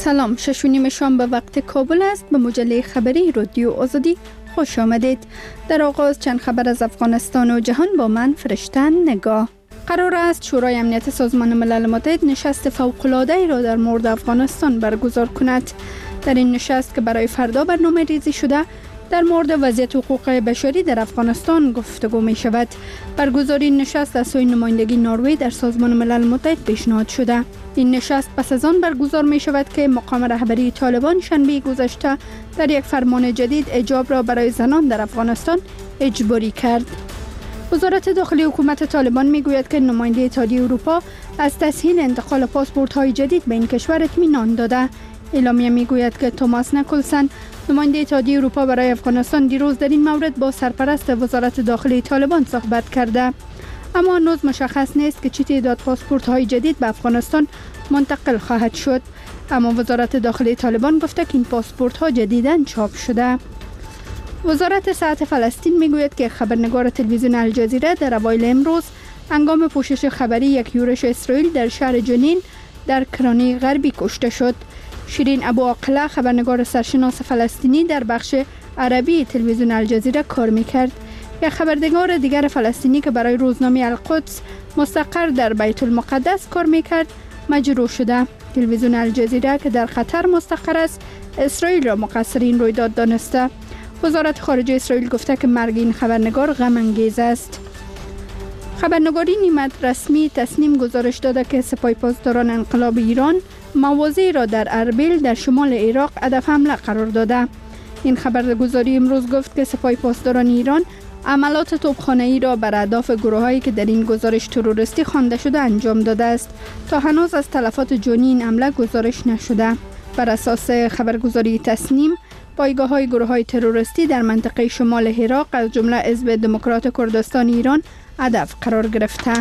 سلام، 6:30 شام به وقت کابل است. به مجله خبری رادیو آزادی خوش آمدید. در آغاز چند خبر از افغانستان و جهان با من فرشته نگاه. قرار است شورای امنیت سازمان ملل متحد نشست فوق‌العاده‌ای را در مورد افغانستان برگزار کند. در این نشست که برای فردا برنامه ریزی شده، در مورد وضعیت حقوق بشری در افغانستان گفتگو می شود. برگزاری این نشست از سوی نمایندگی نروژ در سازمان ملل متحد پیشنهاد شده. این نشست پس از آن برگزار می شود که مقام رهبری طالبان شنبه گذشته در یک فرمان جدید حجاب را برای زنان در افغانستان اجباری کرد. وزارت داخلی حکومت طالبان می گوید که نماینده اتحادیه اروپا از تسهیل انتقال پاسپورت های جدید به این کشور اطمینان داده. اعلامیه می گوید که توماس نیکلسن، نماینده اتحادیه اروپا برای افغانستان، دیروز در این مورد با سرپرست وزارت داخلی طالبان صحبت کرده. اما هنوز مشخص نیست که چه تعداد پاسپورت های جدید به افغانستان منتقل خواهد شد. اما وزارت داخلی طالبان گفته که این پاسپورت ها جدیداً چاپ شده. وزارت صحت فلسطین میگوید که خبرنگار تلویزیون الجزیره در اوایل امروز هنگام پوشش خبری یک یورش اسرائیل در شهر جنین در کرانه غربی کشته شد. شیرین ابو عاقله، خبرنگار سرشناس فلسطینی در بخش عربی تلویزیون الجزیره کار میکرد. یک خبرنگار دیگر فلسطینی که برای روزنامه القدس مستقر در بیت المقدس کار میکرد مجروح شده. تلویزیون الجزیره که در قطر مستقر است، اسرائیل را مقصر این رویداد دانسته. وزارت خارجه اسرائیل گفته که مرگ این خبرنگار غم انگیز است. خبرنگاری نیمه رسمی تصنیم گزارش داده که سپاه پاسداران انقلاب ایران مواضعی را در اربیل در شمال عراق هدف حمله قرار داده. این خبرگزاری امروز گفت که سپاه پاسداران ایران عملات توپخانه‌ای را بر اهداف گروهایی که در این گزارش تروریستی خوانده شده انجام داده است. تا هنوز از تلفات جانی این حمله گزارش نشده. بر اساس خبرگزاری تصنیم، پایگاه‌های گروه‌های تروریستی در منطقه شمال عراق از جمله حزب دموکرات کردستان ایران هدف قرار گرفته.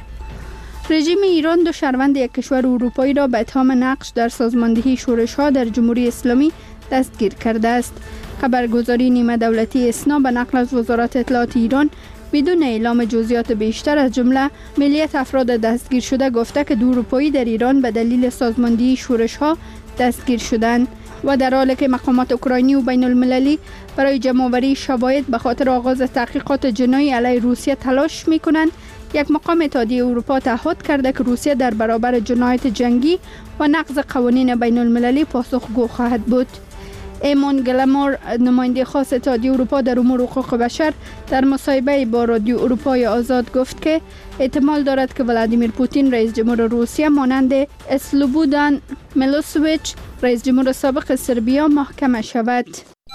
رژیم ایران دو شهروند یک کشور اروپایی را به اتهام نقش در سازماندهی شورش‌ها در جمهوری اسلامی دستگیر کرده است. خبرگزاری نیمه دولتی اسنا به نقل از وزارت اطلاعات ایران بدون اعلام جزئیات بیشتر از جمله ملیت افراد دستگیر شده گفته که دو اروپایی در ایران به دلیل سازماندهی شورش‌ها دستگیر شدند و در حالی که مقامات اوکراینی و بین المللی برای جمع‌آوری شواهد به خاطر آغاز تحقیقات جنایی علیه روسیه تلاش می‌کنند، یک مقام اتحادیه اروپا تعهد کرده که روسیه در برابر جنایت جنگی و نقض قوانین بین المللی پاسخگو خواهد بود. ایمون گلمور، نماینده خاص اتحادیه اروپا در امور حقوق بشر، در مصاحبه با رادیو اروپای آزاد گفت که احتمال دارد که ولادیمیر پوتین رئیس جمهور روسیه مانند اسلوبودان میلوسویچ رئیس جمهور سابق سربیا محاکمه شود.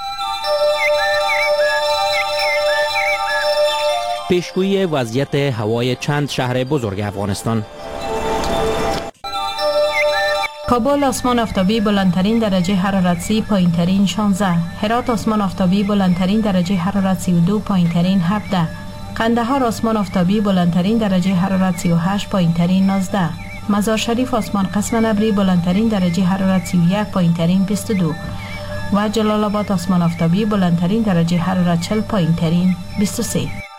پیشگویی وضعیت هوای چند شهر بزرگ افغانستان. کابل آسمان آفتابی بلندترین درجه حرارت 30، پایینترین 16. هرات آسمان آفتابی بلندترین درجه حرارت 32، پایینترین 17. قندهار آسمان آفتابی بلندترین درجه حرارت 38، پایینترین 19. مزار شریف آسمان قسم ابری بلندترین درجه حرارت 31، پایینترین 22. و جلال آباد آسمان آفتابی بلندترین درجه حرارت 40، پایینترین 23.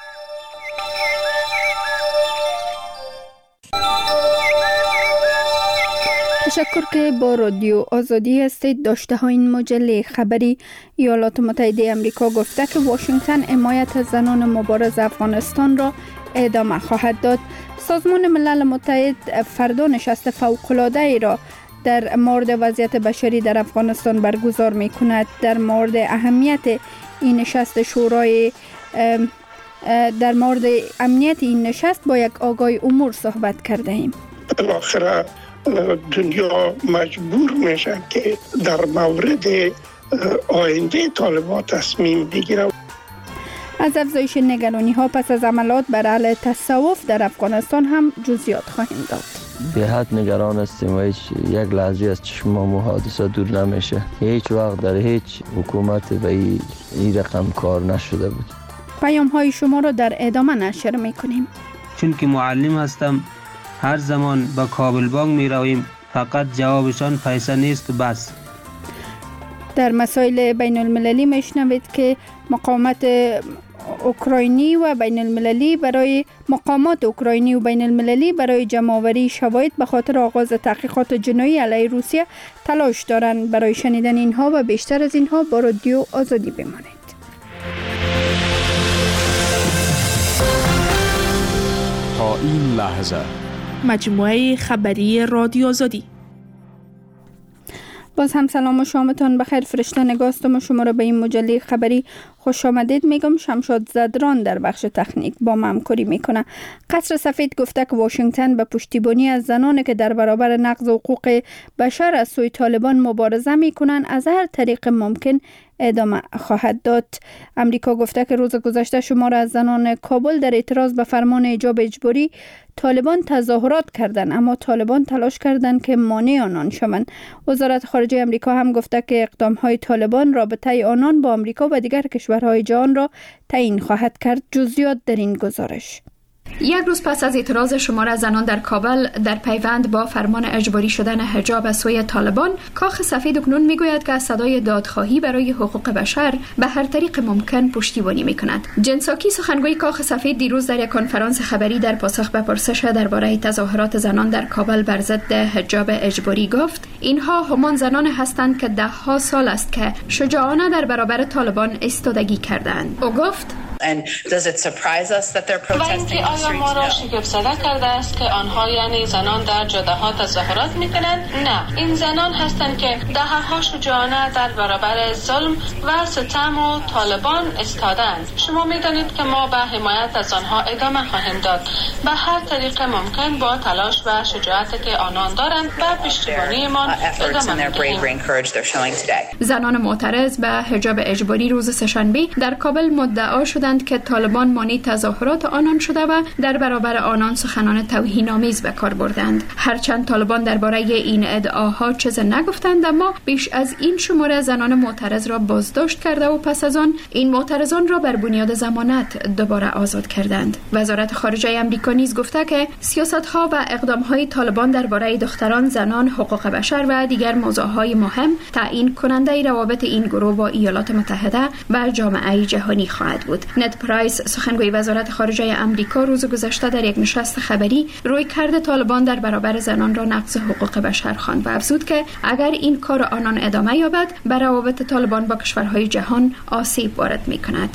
تشکر که با رادیو آزادی هستید. داشته ها این مجله خبری. ایالات متحده آمریکا گفته که واشنگتن حمایت از زنان مبارز افغانستان را ادامه خواهد داد. سازمان ملل متحد فردا نشست فوق‌العاده‌ای را در مورد وضعیت بشری در افغانستان برگزار می کند. در مورد اهمیت این نشست شورای در مورد امنیت این نشست با یک آگاه امور صحبت کرده ایم. بالاخره دنیا مجبور میشه که در مورد آینده طالبان تصمیم بگیره. از افزایش نگرانی ها پس از عملات بر علیه تصوف در افغانستان هم جزئیات خواهیم داد. به حد نگران هستیم و هیچ یک لحظه از چشممون حادثه دور نمیشه. هیچ وقت در هیچ حکومت به این رقم کار نشده بود. پیام های شما را در ادامه نشر میکنیم. چون که معلم هستم، هر زمان با کابل بانک می رویم، فقط جوابشان پیسه نیست و بس. در مسائل بین المللی میشنوید که مقاومت اوکراینی و بین المللی برای مقامات اوکراینی و بین المللی برای جمع‌آوری شواهد به خاطر آغاز تحقیقات جنایی علیه روسیه تلاش دارند. برای شنیدن اینها و بیشتر از اینها با رادیو آزادی بمانید. تا این لحظه مجموعه خبری رادیو آزادی. باز هم سلام و شامتان بخیر. فرشته نگاستم و شما را به این مجله خبری خوش آمدید میگم. شمشاد زدران در بخش تکنیک با ما همکاری میکنه. قصر سفید گفته که واشنگتن به پشتیبانی از زنانی که در برابر نقض حقوق بشر از سوی طالبان مبارزه میکنن از هر طریق ممکن ادامه خواهد داد. امریکا گفته که روز گذشته شمار از زنان کابل در اعتراض به فرمان حجاب اجباری طالبان تظاهرات کردند، اما طالبان تلاش کردند که مانع آنان شوند. وزارت خارجه امریکا هم گفته که اقدام‌های طالبان رابطه آنان با امریکا و دیگر کشورهای جهان را تعیین خواهد کرد. جزئیات در این گزارش. یک روز پس از اعتراض شمار از زنان در کابل در پیوند با فرمان اجباری شدن حجاب از سوی طالبان، کاخ سفید اکنون میگوید که از صدای دادخواهی برای حقوق بشر به هر طریق ممکن پشتیبانی میکند. جن ساکی سخنگوی کاخ سفید دیروز در یک کنفرانس خبری در پاسخ به پرسش درباره تظاهرات زنان در کابل بر ضد حجاب اجباری گفت اینها همان زنان هستند که ده‌ها سال است که شجاعانه در برابر طالبان ایستادگی کردند. او گفت آیا ما را شگفت زده کرده است که آنها یعنی زنان در جاده ها تظاهرات میکنند؟ نه، این زنان هستند که دهه‌ها شجاعانه در برابر ظلم و ستم و طالبان ایستادند. شما میدانید که ما به حمایت از آنها ادامه خواهیم داد به هر طریق ممکن با تلاش و شجاعتی که آنان دارند و پشتیبانیمان ادامه میدهیم. زنان معترض به حجاب اجباری روز سه‌شنبه در کابل مدعا شدند که طالبان مانع تظاهرات آنان شده و در برابر آنان سخنان توهین‌آمیز به کار بردند. هرچند طالبان درباره این ادعاها چیزی نگفتند، اما بیش از این شماره زنان معترض را بازداشت کرده و پس از آن این معترضان را بر بنیاد ضمانت دوباره آزاد کردند. وزارت خارجه آمریکا نیز گفته که سیاست‌ها و اقدام‌های طالبان درباره دختران، زنان، حقوق بشر و دیگر موضوعات مهم تعیین کننده روابط این گروه با ایالات متحده و جامعه جهانی خواهد بود. نت پرایس سخنگوی وزارت خارجه آمریکا روز گذشته در یک نشست خبری رویکرد طالبان در برابر زنان را نقض حقوق بشر خواند و افزود که اگر این کار آنان ادامه یابد به روابط طالبان با کشورهای جهان آسیب وارد می‌کند.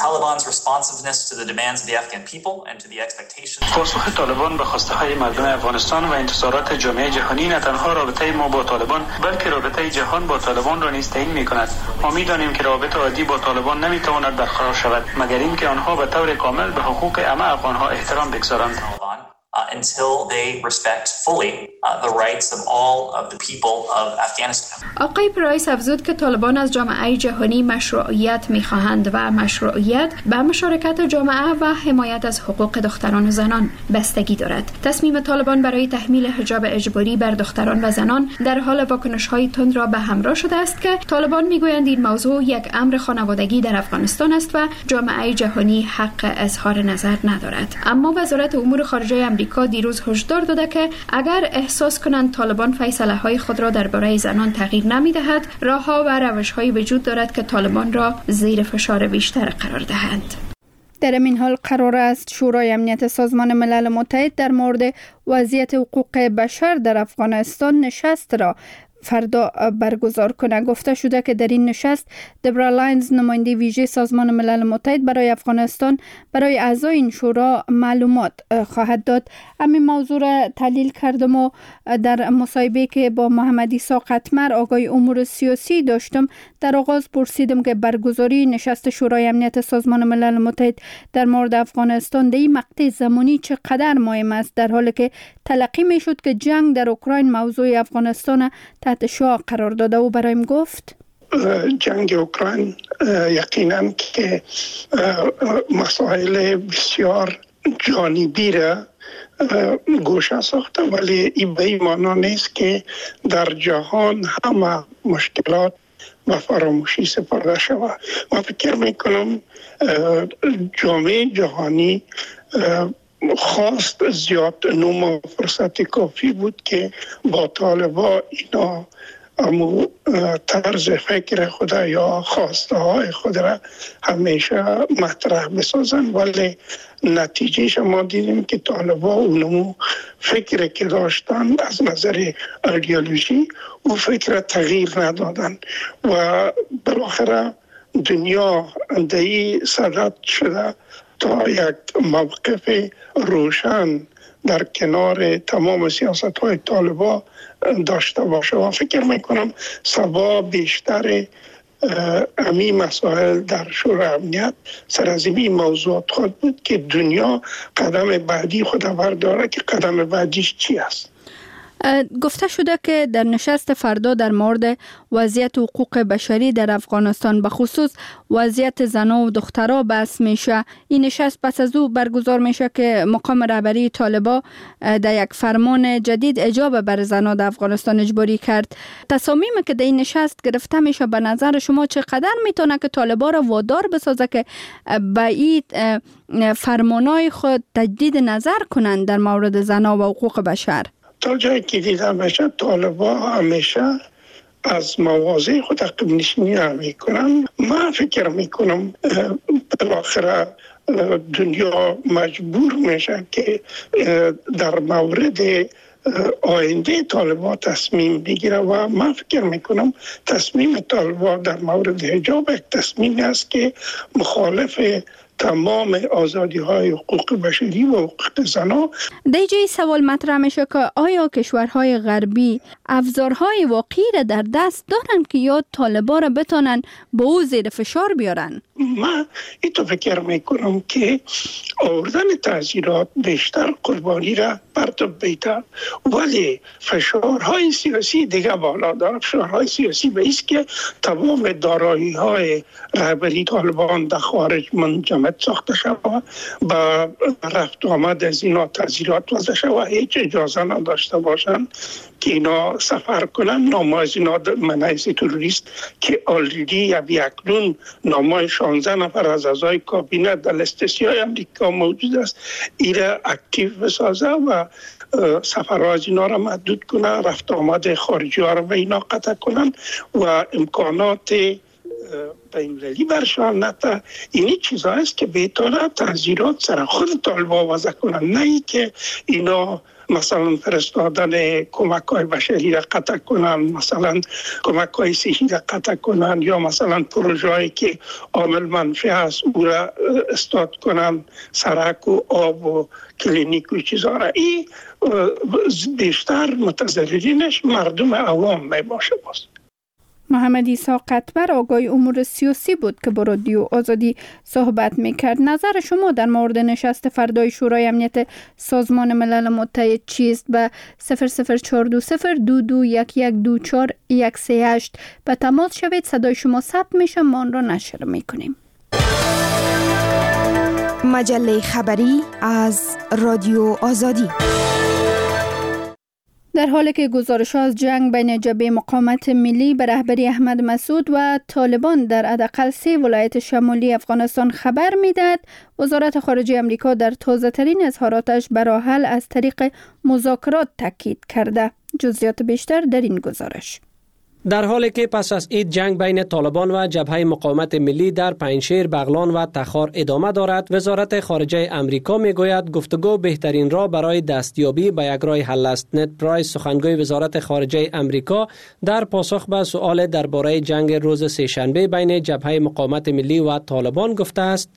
پاسخ طالبان به خواسته‌های مردم افغانستان و انتظارات جامعه جهانی نه تنها رابطه ما با طالبان بلکه رابطه جهان با طالبان را نیز تعیین می‌کند. ما می‌دانیم که رابطه عادی با طالبان نمی‌تواند برقرار شود مگر اینکه آنها به طور کامل به حقوق همه افغان‌ها احترام بگذارند. Until they respect fully the rights of all of the people of Afghanistan. آقای پرایس افزود که طالبان از جامعه جهانی مشروعیت می‌خواهند و مشروعیت به مشارکت جامعه و حمایت از حقوق دختران و زنان بستگی دارد. تصمیم طالبان برای تحمیل حجاب اجباری بر دختران و زنان در حال واکنش‌های تند را به همراه شده است که طالبان می‌گویند این موضوع یک امر خانوادگی در افغانستان است و جامعه جهانی حق اظهار نظر ندارد. اما وزارت امور خارجه آمریکا دیروز هشدار داده که اگر احساس کنند طالبان فیصله‌های خود را درباره زنان تغییر نمی‌دهد، راه‌ها و روش‌هایی وجود دارد که طالبان را زیر فشار بیشتر قرار دهند. در این حال قرار است شورای امنیت سازمان ملل متحد در مورد وضعیت حقوق بشر در افغانستان نشست را فردا برگزار کنه. گفته شده که در این نشست دبرا لاینز نماینده ویژه سازمان ملل متحد برای افغانستان برای اعضای این شورا معلومات خواهد داد. همین موضوع را تحلیل کردم و در مصاحبه که با محمد عیسی قطمر آقای امور سیاسی داشتم در آغاز پرسیدم که برگزاری نشست شورای امنیت سازمان ملل متحد در مورد افغانستان در این مقطع زمانی چقدر مهم است، در حالی که تلقی می شد که جنگ در اوکراین موضوع افغانستان تحت شعاع قرار داده و برایم گفت جنگ اوکراین یقینا که مسائل بسیار جانبی را گوشه ساخته، ولی این به این معنی نیست که در جهان همه مشکلات و فراموشی سپرده شود. من فکر میکنم جامعه جهانی خواست زیاد نوم و فرصت کافی بود که با طالبان اینا اما طرز فکر خود یا خواسته های خود را همیشه مطرح بسازن، ولی نتیجه ما دیدیم که طالبا اونمو فکر که داشتن از نظر ایدئولوژی او فکر تغییر ندادن و بالاخره دنیا اندهی صدد شده تا یک موقف روشن در کنار تمام سیاست های طالبا داشته باشه و فکر میکنم سبا بیشتر امی مسائل در شورای امنیت سر از این موضوعات خود بود که دنیا قدم بعدی خود برداره که قدم بعدیش چی است. گفته شده که در نشست فردا در مورد وضعیت حقوق بشری در افغانستان به خصوص وضعیت زنان و دخترها بحث میشه. این نشست پس از او برگزار میشه که مقام رهبری طالبان در یک فرمان جدید حجاب بر زنان در افغانستان اجباری کرد. تصامیمی که در این نشست گرفته میشه به نظر شما چقدر میتونه که طالبان را وادار بسازه که به این فرمانهای خود تجدید نظر کنند در مورد زنان و حقوق بشر؟ تا جایی که دیده میشه طالبا همیشه از مواضع خود عقب نشینی میکنن. من فکر میکنم بالاخره دنیا مجبور میشه که در مورد آینده طالبا تصمیم بگیره و من فکر میکنم تصمیم طالبا در مورد حجاب یک تصمیمی است که مخالف تمام آزادی های حقوق بشری و حقوق زنان. دیجی سوال مطرح میشه که آیا کشورهای غربی ابزارهای واقعی را در دست دارن که یا طالبان را بتونن به او زیر فشار بیارن؟ من اینطور فکر میکنم که آوردن تعزیرات بیشتر قربانی را پرتاب بیتر، ولی فشارهای سیاسی دیگه بالا داره. فشارهای سیاسی به ایست که تمام دارایی های رهبری طالبان در خارج منجمد ساخته شود، با رفت آمد از اینا تعزیرات وضع شود، هیچ اجازه نداشته باشند که اینا سفر کنن. نامه از اینا منعیز تروریست که آلریدی اکنون نامه 16 نفر از اعضای کابینه در لیست سیاه امریکا موجود است، ایره اکتیو بسازه و سفرها از اینا را محدود کنه، رفت آمد خارجی ها را به اینا قطع کنن و امکانات بین‌المللی برشان نتا. اینی چیزا است که بهتره تعزیرات سر خود طالبان وضع کنن، نه ای که اینا مثلا فرستادن کمک های بشری را قطع کنن، مثلا کمک های صحی را قطع کنن، یا مثلا پروژه هایی که عامل منفی است او را استاد کنن، سرک و آب و کلینیک و چیزها را. این بیشتر متضررینش مردم عوام می باشه. باز محمد عیسی قطبر آگای امور سیاسی بود که با رادیو آزادی صحبت میکرد. نظر شما در مورد نشست فردای شورای امنیت سازمان ملل متحد چیست؟ به 00420221124 به تماس شوید. صدای شما ثبت میشه، ما آن را نشر میکنیم. مجله خبری از رادیو آزادی. در حالی که گزارش از جنگ بین جبهه مقاومت ملی به رهبری احمد مسعود و طالبان در حداقل 3 ولایت شمالی افغانستان خبر میدهد، وزارت خارجه آمریکا در تازه‌ترین اظهاراتش بر راه حل از طریق مذاکرات تاکید کرده. جزئیات بیشتر در این گزارش. در حالی که پس از این جنگ بین طالبان و جبهه مقاومت ملی در پنجشیر، بغلان و تخار ادامه دارد، وزارت خارجه امریکا میگوید گفتگو بهترین راه برای دستیابی به یک راه حل است. نت پرایس، سخنگوی وزارت خارجه امریکا، در پاسخ به سؤال درباره جنگ روز سه‌شنبه بین جبهه مقاومت ملی و طالبان گفته است: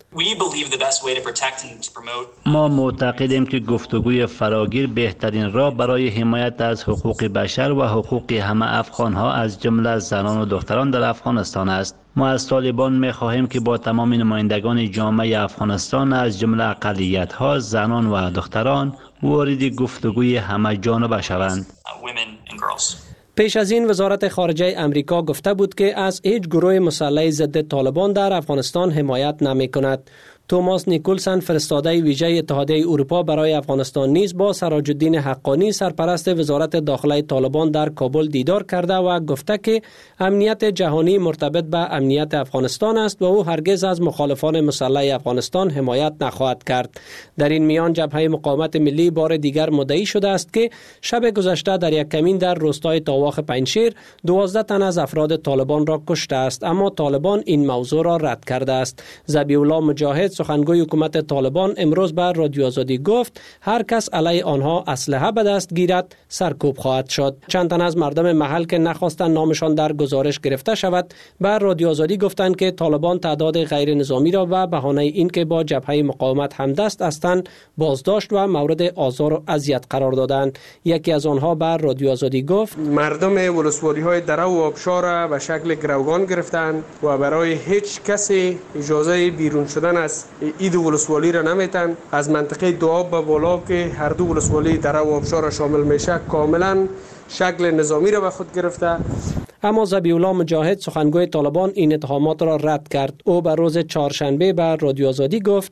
ما معتقدیم که گفتگوی فراگیر بهترین راه برای حمایت از حقوق بشر و حقوق همه افغان‌ها از جمله زنان و دختران در افغانستان است. ما از طالبان می‌خواهیم که با تمام نمایندگان جامعه افغانستان از جمله اقلیت‌ها، زنان و دختران وارد گفتگوی همه جانبه شوند. پیش از این وزارت خارجه امریکا گفته بود که از هیچ گروه مسلح ضد طالبان در افغانستان حمایت نمی کند. توماس نیکولسن فرستاده ویژه اتحادیه اروپا برای افغانستان نیز با سراج الدین حقانی سرپرست وزارت داخله طالبان در کابل دیدار کرده و گفته که امنیت جهانی مرتبط به امنیت افغانستان است و او هرگز از مخالفان مسلح افغانستان حمایت نخواهد کرد. در این میان جبهه مقاومت ملی بار دیگر مدعی شده است که شب گذشته در یک کمین در روستای تاواخ پنجشیر 12 تن از افراد طالبان را کشته است، اما طالبان این موضوع را رد کرده است. ذبیح الله مجاهد سخنگوی حکومت طالبان امروز به رادیو آزادی گفت هر کس علیه آنها اسلحه به دست گیرد سرکوب خواهد شد. چند تن از مردم محل که نخواستند نامشان در گزارش گرفته شود به رادیو آزادی گفتند که طالبان تعداد غیر نظامی را به بهانه اینکه با جبهه مقاومت همدست هستند بازداشت و مورد آزار و اذیت قرار دادند. یکی از آنها به رادیو آزادی گفت مردم ولسوالی‌های دره و آبشار را به شکل گروگان گرفتند و برای هیچ کسی اجازه بیرون شدن از این ولسوالی را نمیتن. از منطقه دواب به بالا که هر دو ولسوالی دره و آبشار را شامل میشه کاملا شکل نظامی را به خود گرفته. اما ذبیح الله مجاهد سخنگوی طالبان این اتهامات را رد کرد. او به روز چهارشنبه به رادیو آزادی گفت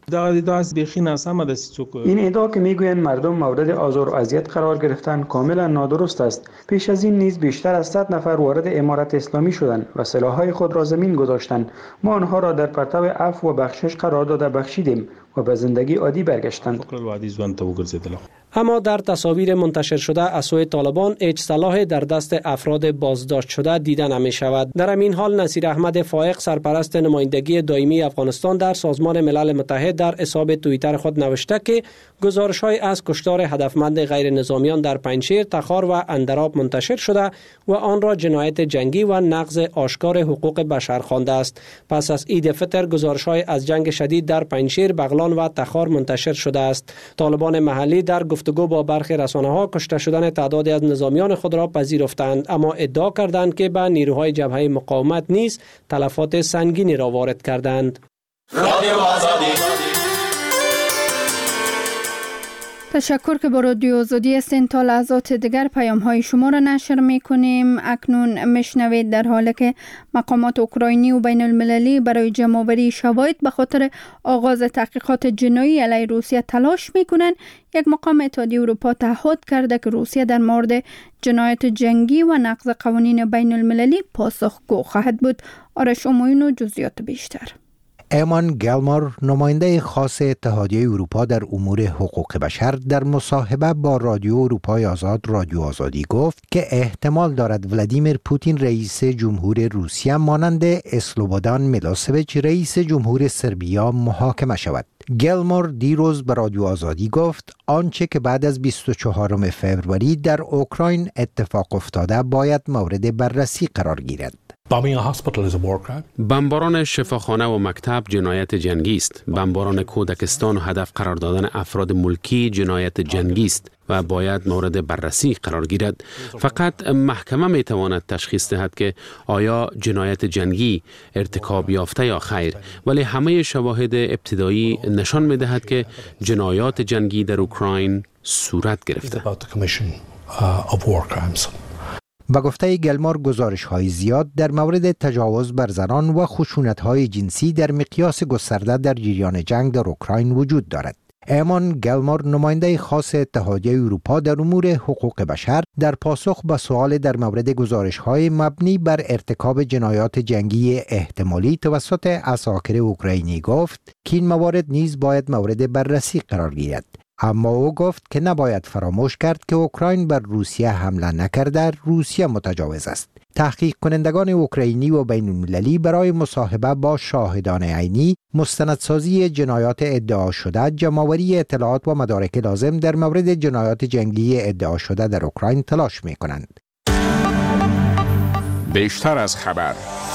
این ادعا که میگویند مردم مورد آزار و اذیت قرار گرفتند کاملا نادرست است. پیش از این نیز بیشتر از 100 نفر وارد امارت اسلامی شدند و سلاح‌های خود را زمین گذاشتند. ما آنها را در پرتو عفو و بخشش قرار داده بخشیدیم و به زندگی عادی برگشتند. اما در تصاویر منتشر شده از سوی طالبان هیچ سلاح در دست افراد بازداشت شده دیده نمی شود. در همین حال نصیر احمد فائق سرپرست نمایندگی دائمی افغانستان در سازمان ملل متحد در حساب توییتر خود نوشته که گزارش‌های از کشتار هدفمند غیر نظامیان در پنجشیر، تخار و اندراب منتشر شده و آن را جنایت جنگی و نقض آشکار حقوق بشر خوانده است. پس از عید فطر گزارش‌های از جنگ شدید در پنجشیر، بغلان و تخار منتشر شده است. طالبان محلی در گفتگو با برخی رسانه‌ها کشته شدن تعدادی از نظامیان خود را پذیرفتند، اما ادعا کردند که به نیروهای جبهه مقاومت نیز تلفات سنگینی را وارد کردند. تشکر که با رادیو آزادی هستین. تا لحظات دیگر پیام های شما را نشر می کنیم. اکنون میشنوید در حالی که مقامات اوکراینی و بین المللی برای جمع‌آوری شواهد به خاطر آغاز تحقیقات جنایی علیه روسیه تلاش می کنند، یک مقام اتحادیه اروپا تعهد کرده که روسیه در مورد جنایت جنگی و نقض قوانین بین المللی پاسخگو خواهد بود. آرش امویون و جزئیات بیشتر. ایمان گلمور نماینده خاص اتحادیه اروپا در امور حقوق بشر در مصاحبه با رادیو اروپای آزاد رادیو آزادی گفت که احتمال دارد ولادیمیر پوتین رئیس جمهور روسیه مانند اسلوبودان میلوسویچ رئیس جمهور سربیا محاکمه شود. گلمور دیروز به رادیو آزادی گفت آنچه که بعد از 24 فوریه در اوکراین اتفاق افتاده باید مورد بررسی قرار گیرد. بمباران شفاخانه و مکتب جنایت جنگی است. بمباران کودکستان و هدف قرار دادن افراد ملکی جنایت جنگی است و باید مورد بررسی قرار گیرد. فقط محکمه می تواند تشخیص دهد که آیا جنایت جنگی ارتکاب یافته یا خیر، ولی همه شواهد ابتدایی نشان می دهد که جنایات جنگی در اوکراین صورت گرفته. با گفته گلمور گزارش‌های زیاد در مورد تجاوز بر زنان و خشونت‌های جنسی در مقیاس گسترده در جریان جنگ در اوکراین وجود دارد. ایمان گلمور نماینده خاص اتحادیه اروپا در امور حقوق بشر در پاسخ به سوال در مورد گزارش‌های مبنی بر ارتکاب جنایات جنگی احتمالی توسط عساکر اوکراینی گفت که این موارد نیز باید مورد بررسی قرار گیرد. اما او گفت که نباید فراموش کرد که اوکراین بر روسیه حمله نکرده، روسیه متجاوز است. تحقیق کنندگان اوکراینی و بین المللی برای مصاحبه با شاهدان عینی، مستندسازی جنایات ادعا شده، جمع‌آوری اطلاعات و مدارک لازم در مورد جنایات جنگی ادعا شده در اوکراین تلاش می کنند. بیشتر از خبر.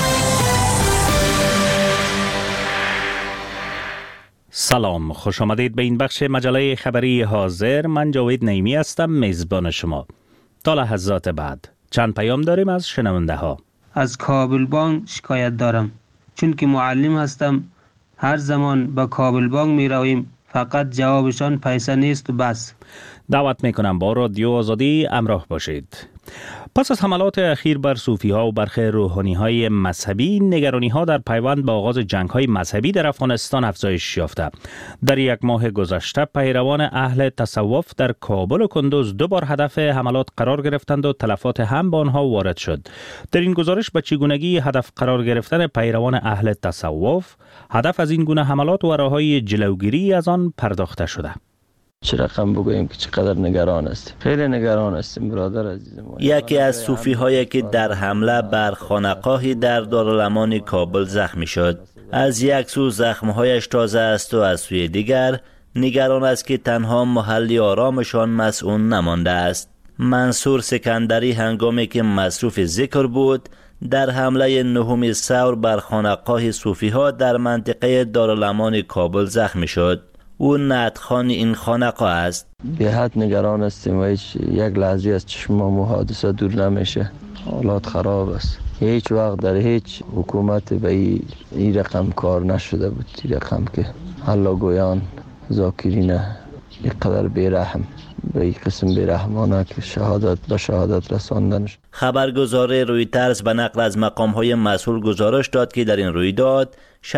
سلام، خوش آمدید به این بخش مجله خبری حاضر. من جاوید نعیمی هستم، میزبان شما. تا لحظات بعد چند پیام داریم از شنونده ها. از کابل بانک شکایت دارم، چون که معلم هستم. هر زمان به کابل بانک می رویم، فقط جوابشان پیسه نیست و بس. دعوت میکنم با رادیو آزادی همراه باشید. پس از حملات اخیر بر صوفی ها و برخی روحانی های مذهبی، نگرانی ها در پیوند به آغاز جنگ های مذهبی در افغانستان افزایش یافته. در یک ماه گذشته پیروان اهل تصوف در کابل و کندوز 2 بار هدف حملات قرار گرفتند و تلفات هم به آنها وارد شد. در این گزارش به چگونگی هدف قرار گرفتن پیروان اهل تصوف، هدف از این گونه حملات و راههای جلوگیری از آن پرداخته شده. چه رقم بگوییم که چقدر نگران است؟ خیلی نگران هستیم برادر عزیزم. یکی از صوفی هایی که در حمله بر خانقاهی در دارالامان کابل زخمی شد. از یک سو زخمهایش تازه است و از سوی دیگر نگران است که تنها محل آرامشان مسئول نمانده است. منصور سکندری هنگامی که مصروف ذکر بود در حمله 9 ثور بر خانقاه صوفی ها در منطقه دارالامان کابل زخمی شد. او نعتخوان این خانقاه است. به حد نگران هستیم و هیچ یک لحظه از چشمام حادثه دور نمیشه. حالات خراب است. هیچ وقت در هیچ حکومت به این رقم کار نشده بود. این رقم که الله گویان ذاکرین اینقدر بیرحم به این قسم بیرحمانه که شهادت رساندن شد. خبرگزاری رویترز به نقل از مقام‌های مسئول گزارش داد که در این رویداد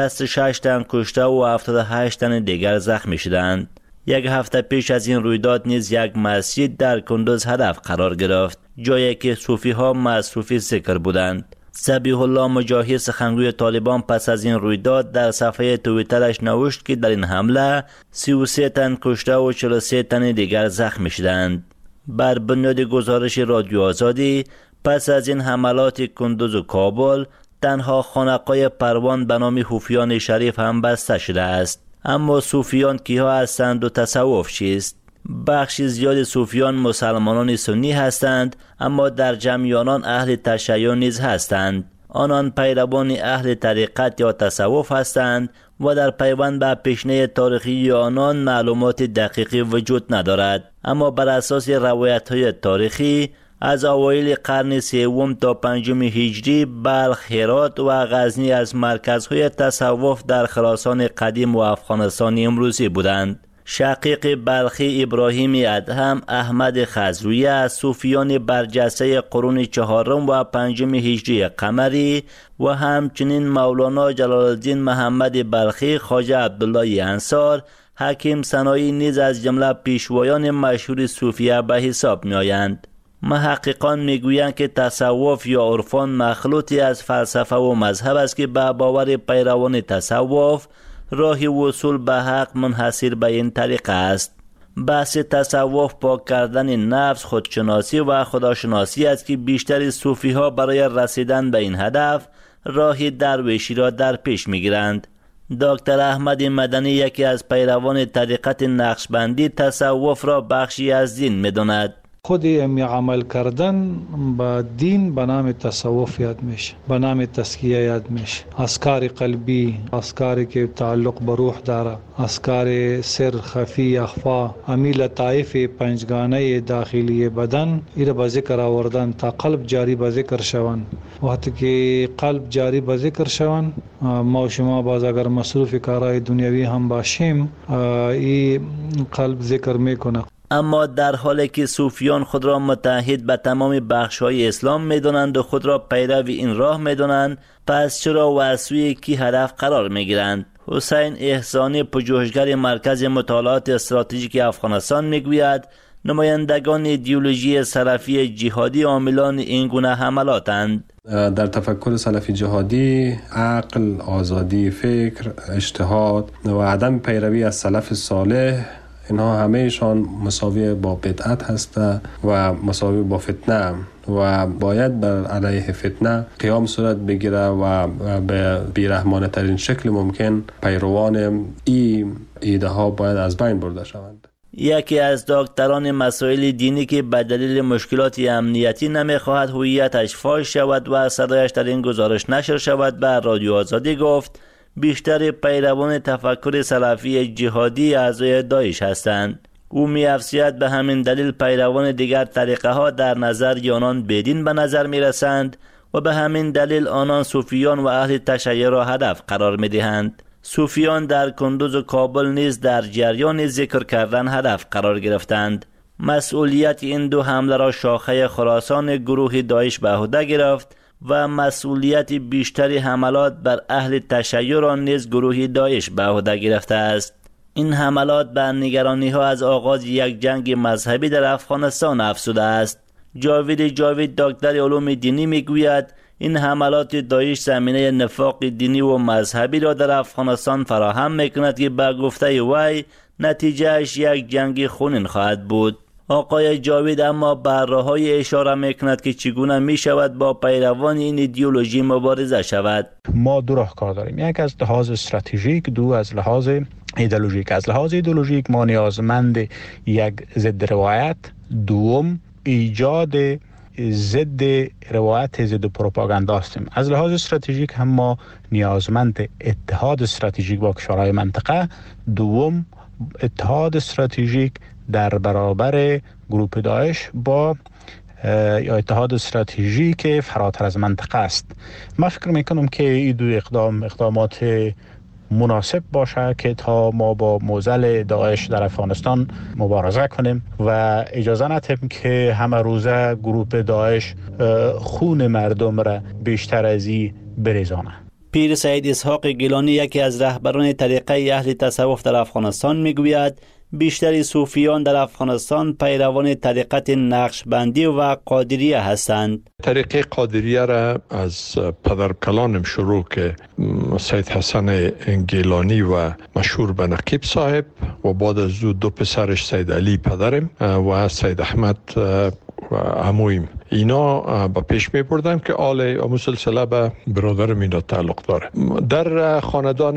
66 تن کشته و 78 تن دیگر زخمی شدند. یک هفته پیش از این رویداد نیز یک مسجد در کندوز هدف قرار گرفت، جایی که صوفی ها مصروف ذکر بودند. ذبیح الله مجاهد سخنگوی طالبان پس از این رویداد در صفحه توییترش نوشت که در این حمله 33 تن کشته و 43 تن دیگر زخمی شدند. بر بنیاد گزارش رادیو آزادی پس از این حملات کندوز و کابل تنها خانقاه پروان به نام حوفیان شریف هم بسته شده است. اما صوفیان کیها هستند و تصوف چیست؟ بخش زیاد صوفیان مسلمانان سنی هستند، اما در جمع آنان اهل تشیع نیز هستند. آنان پیروان اهل طریقت یا تصوف هستند و در پیوند به پیشینه تاریخی آنان معلومات دقیقی وجود ندارد. اما بر اساس روایت‌های تاریخی از اوایل قرن 3 تا 5 هجری بلخ، هرات و غزنی از مرکزهای تصوف در خراسان قدیم و افغانستان امروزی بودند. شقیق بلخی ابراهیم ادهم احمد خضرویه از صوفیان برجسته قرون 4 و 5 هجری قمری و همچنین مولانا جلال الدین محمد بلخی، خواجه عبدالله انصار، حکیم سنایی نیز از جمله پیشوایان مشهور صوفیه به حساب می آیند. محققان میگویند که تصوف یا عرفان مخلوطی از فلسفه و مذهب است که به باور پیروان تصوف راه وصول به حق منحصر به این طریقه است. بحث تصوف پاک کردن نفس، خودشناسی و خداشناسی است که بیشتر صوفی ها برای رسیدن به این هدف راه درویشی را در پیش میگیرند. دکتر احمد مدنی یکی از پیروان طریقت نقشبندی تصوف را بخشی از دین می‌داند. خود عمل کردن با دین به نام تصوف یاد میشه، به نام تزکیه یاد میشه. اذکار قلبی، اذکاری که تعلق به روح داره، اذکار سر، خفی، اخفا، امیل طائف پنجگانه داخلی بدن ایره به ذکر آوردن تا قلب جاری به ذکر شوند. وقتی که قلب جاری به ذکر شوند، ما و شما باز اگر مصروف کارهای دنیوی هم باشیم، این قلب ذکر میکنه. اما در حالی که صوفیان خود را متحد به تمام بخش‌های اسلام می‌دانند و خود را پیرو این راه می‌دانند، پس چرا و از سوی کی هدف قرار می‌گیرند؟ حسین احسانی، پژوهشگر مرکز مطالعات استراتژیک افغانستان می‌گوید نمایندگان ایدئولوژی سلفی جهادی عاملان این گونه حملاتند. در تفکر سلفی جهادی عقل، آزادی فکر، اجتهاد و عدم پیروی از سلف صالح، اینها همهشان مساوی با بدعت هست و مساوی با فتنه و باید بر علیه فتنه قیام صورت بگیره و به بیرحمانه ترین شکل ممکن پیروان این ایده ها باید از بین برده شوند. یکی از دکتران مسائل دینی که به دلیل مشکلات امنیتی نمیخواهد هویتش فاش شود و صدایش در این گزارش نشر شود به رادیو آزادی گفت بیشتر پیروان تفکر سلفی جهادی اعضای داعش هستند. او می‌افزاید به همین دلیل پیروان دیگر طریقه ها در نظر آنان بدین به نظر می‌رسند و به همین دلیل آنان صوفیان و اهل تشیع را هدف قرار می‌دهند. صوفیان در کندوز و کابل نیز در جریان ذکر کردن هدف قرار گرفتند. مسئولیت این دو حمله را شاخه خراسان گروه داعش به عهده گرفت و مسئولیت بیشتری حملات بر اهل تشیع را نیز گروه داعش به عهده گرفته است. این حملات به نگرانی ها از آغاز یک جنگ مذهبی در افغانستان افزوده است. جاوید دکتر علوم دینی میگوید این حملات داعش زمینه نفاق دینی و مذهبی را در افغانستان فراهم میکند که به گفته وی نتیجهش یک جنگ خونین خواهد بود. آقای جاوید اما بر راه‌های اشاره میکند که چگونه میشود با پیروان این ایدئولوژی مبارزه شود. ما دو راهکار داریم، یک از لحاظ استراتژیک، دو از لحاظ ایدئولوژیک. از لحاظ ایدئولوژیک ما نیازمند یک ضد روایت، دوم ایجاد ضد روایت ضد پروپاگاندا هستیم. از لحاظ استراتژیک هم ما نیازمند اتحاد استراتژیک با کشورهای منطقه، دوم اتحاد استراتژیک در برابر گروه داعش با یا اتحاد استراتژیک فراتر از منطقه است. من فکر میکنم که این دو اقدامات مناسب باشه که تا ما با معضل داعش در افغانستان مبارزه کنیم و اجازه ندهیم که همه روزه گروه داعش خون مردم را بیشتر از این بریزانه. پیر سید اسحاق گیلانی یکی از رهبران طریقه اهل تصوف در افغانستان میگوید بیشتر صوفیان در افغانستان پیروان طریقت نقشبندی و قادریه هستند. طریقه قادریه را از پدرکلانم شروع که سید حسن گیلانی و مشهور به نقیب صاحب و بعد از او دو پسرش سید علی پدرم و سید احمد و عمویم، اینا به پیش می بردن که آل سلسله به برادر اینا تعلق داره. در خاندان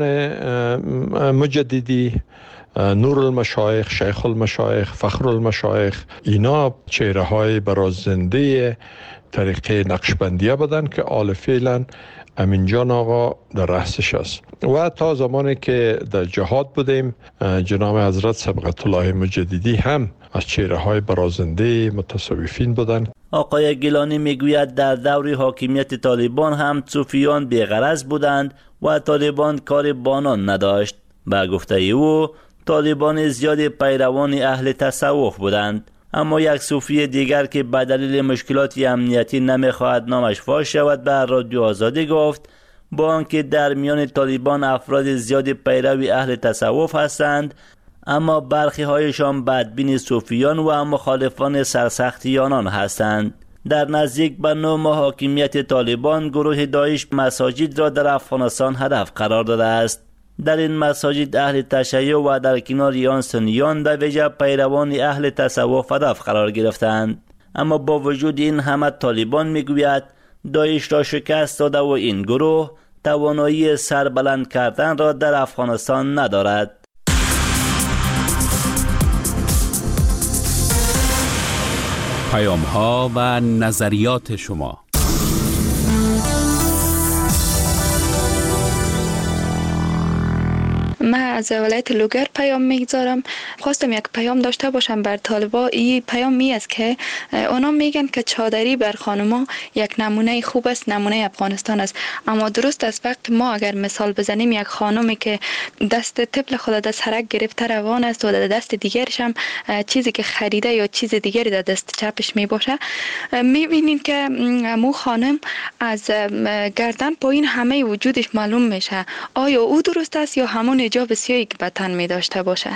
مجددی نور المشایخ، شیخ المشایخ، فخر المشایخ، اینا چهره های برازنده طریقه نقشبندیه بودن که آل فعلا امین جان آقا در رأسش است. و تا زمانی که در جهاد بودیم جناب حضرت سبقت الله مجددی هم از چهره های برازنده متصوفین بودن. آقای گیلانی میگوید در دور حاکمیت طالبان هم صوفیان بی‌غرض بودند و طالبان کار بانان نداشت. به گفته او طالبان زیاد پیروان اهل تصوف بودند. اما یک صوفی دیگر که به دلیل مشکلات امنیتی نمیخواهد نامش فاش شود به رادیو آزادی گفت با آنکه در میان طالبان افراد زیاد پیرو اهل تصوف هستند، اما برخی هایشان بدبین صوفیان و مخالفان سرسختی آنان هستند. در نزدیک به 9 ماه حاکمیت طالبان گروه داعش مساجد را در افغانستان هدف قرار داده است. در این مساجد اهل تشیع و در کنار آن سنیان در ویژه پیروان اهل تصوف هدف قرار گرفتند. اما با وجود این همه طالبان میگوید داعش را شکست داده و این گروه توانایی سربلند کردن را در افغانستان ندارد. پیام ها و نظریات شما. من از ولایت لوگر پیام میگذارم. خواستم یک پیام داشته باشم بر طالبا. این پیام می است که اونا میگن که چادری بر خانما یک نمونه خوب است، نمونه افغانستان است. اما درست است وقت ما اگر مثال بزنیم یک خانمی که دست طفل خود در سرک گرفته روان است و در دست دیگرش هم چیزی که خریده یا چیز دیگری در دست چپش می باشه، میبینین که مو خانم از گردن پایین همه وجودش معلوم میشه. آیا او درست است یا همون حجاب سیاهی که به تن می داشته باشه؟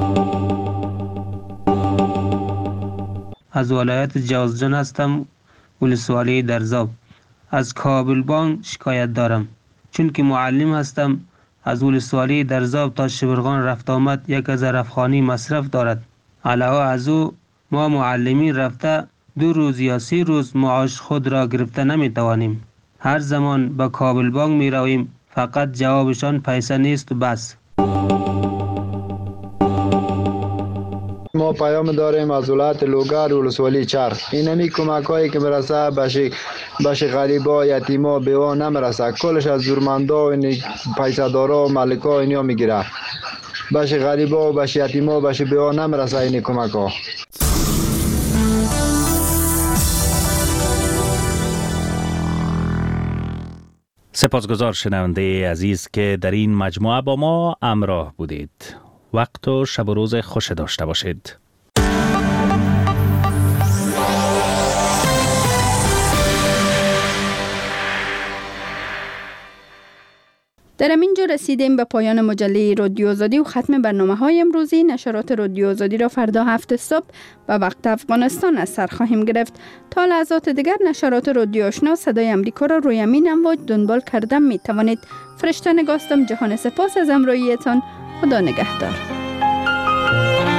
از ولایت جوزجان هستم، ولسوالی درزاب. از کابل بانک شکایت دارم چون که معلم هستم. از ولسوالی درزاب تا شبرغان رفت آمد 1000 افغانی مصرف دارد. علاوه از او ما معلمین رفته 2 روز یا 3 روز معاش خود را گرفته نمی توانیم. هر زمان به کابل بانک می رویم فقط جوابشان پیسه نیست و بس. ما پیام داریم از ولایت لوگر ولسوالی چرخ. این همی کمک هایی که مرسه بشه غریبا، یتیما، بیوا نمرسه. کلش از زورمندا و پیسه دارا و ملکا اینیا میگیره. بشه غریبا و بشه یتیما و بشه بیوا نمرسه این کمک ها. سپاسگزار شنونده عزیز که در این مجموعه با ما همراه بودید. وقت و شب و روز خوش داشته باشید. در همینجا رسیدیم به پایان مجله رادیو آزادی و ختم برنامه‌های امروزی. نشرات رادیو آزادی را فردا 7 صبح به وقت افغانستان از سر خواهیم گرفت. تا لحظات دیگر نشرات رادیو آشنا صدای امریکا را روی همین امواج دنبال کردن می توانید. فرشته نگاستم. جهان سپاس از همراهیتان. خدا نگهدار.